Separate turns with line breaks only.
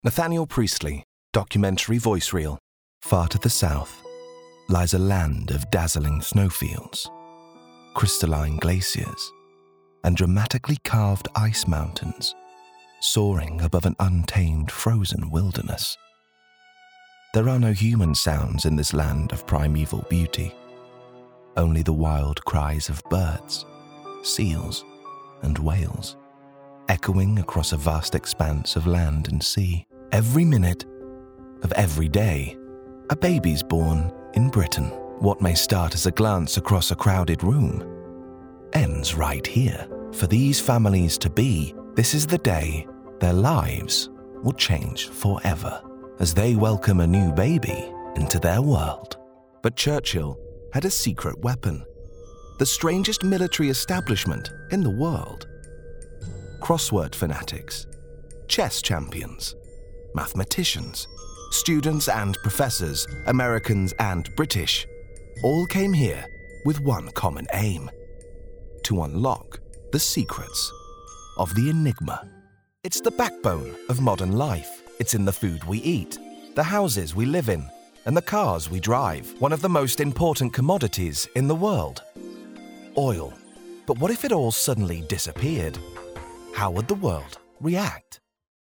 Nathaniel Priestley, documentary voice reel. Far to the south lies a land of dazzling snowfields, crystalline glaciers, and dramatically carved ice mountains soaring above an untamed frozen wilderness. There are no human sounds in this land of primeval beauty, only the wild cries of birds, seals, and whales, echoing across a vast expanse of land and sea. Every minute of every day, a baby's born in Britain. What may start as a glance across a crowded room ends right here. For these families to be, this is the day their lives will change forever as they welcome a new baby into their world. But Churchill had a secret weapon, the strangest military establishment in the world. Crossword fanatics, chess champions, mathematicians, students and professors, Americans and British, all came here with one common aim: to unlock the secrets of the Enigma. It's the backbone of modern life. It's in the food we eat, the houses we live in, and the cars we drive. One of the most important commodities in the world: oil. But what if it all suddenly disappeared? How would the world react?